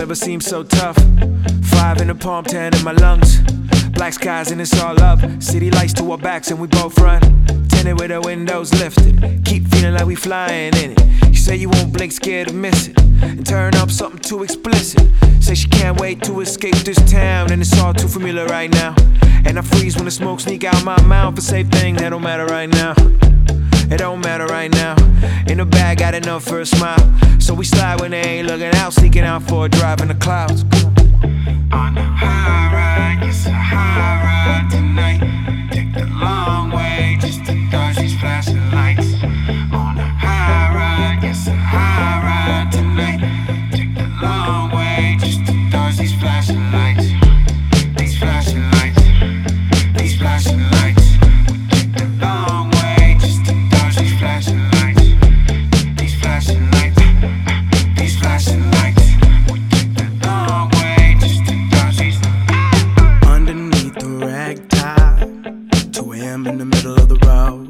never seemed so tough. 5 in the palm, 10 in my lungs. Black skies and it's all up. City lights to our backs and we both run. Tinted with the windows lifted. Keep feeling like we flying in it. You say you won't blink, scared to miss it. And turn up something too explicit. Say she can't wait to escape this town, and it's all too familiar right now. And I freeze when the smoke sneak out my mouth. A safe thing that don't matter right now. It don't matter right now. In the bag, got enough for a smile. So we slide when they ain't looking out, sneaking out for a drive in the clouds. On a high ride, yes, a high ride tonight. Take the long way just to dodge these flashing lights. On a high ride, yes, a high ride tonight. Take the long way just to dodge these flashing lights. These flashing lights, these flashing lights. We take the long way just to dodge these flashing lights. These flashing lights, these flashing lights. We take the long way just to dodge these. Underneath the ragtop, 2 a.m. in the middle of the road.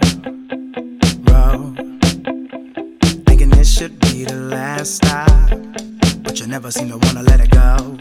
Thinking this should be the last stop, but you never seem to wanna let it go.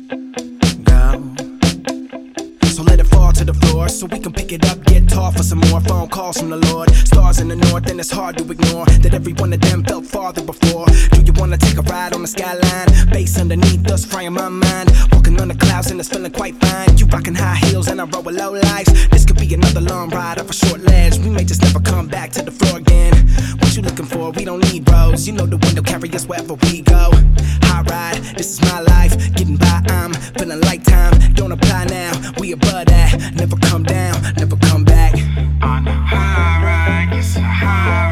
So let it fall to the floor so we can pick it up, get tall for some more phone calls from the Lord. Stars in the north and it's hard to ignore that every one of them felt farther before. Do you wanna take a ride on the skyline? Bass underneath us frying my mind. Walking on the clouds and it's feeling quite fine. You rocking high heels and I roll with low lights. This could be another long ride off a short ledge. We may just never come back to the floor again. What you looking for? We don't need roads. You know the wind will carry us wherever we go. High ride, this is my life. Getting by, I'm feeling like time. Don't apply now, we above that. Never come down, never come back. On a high ride, yes, a high ride.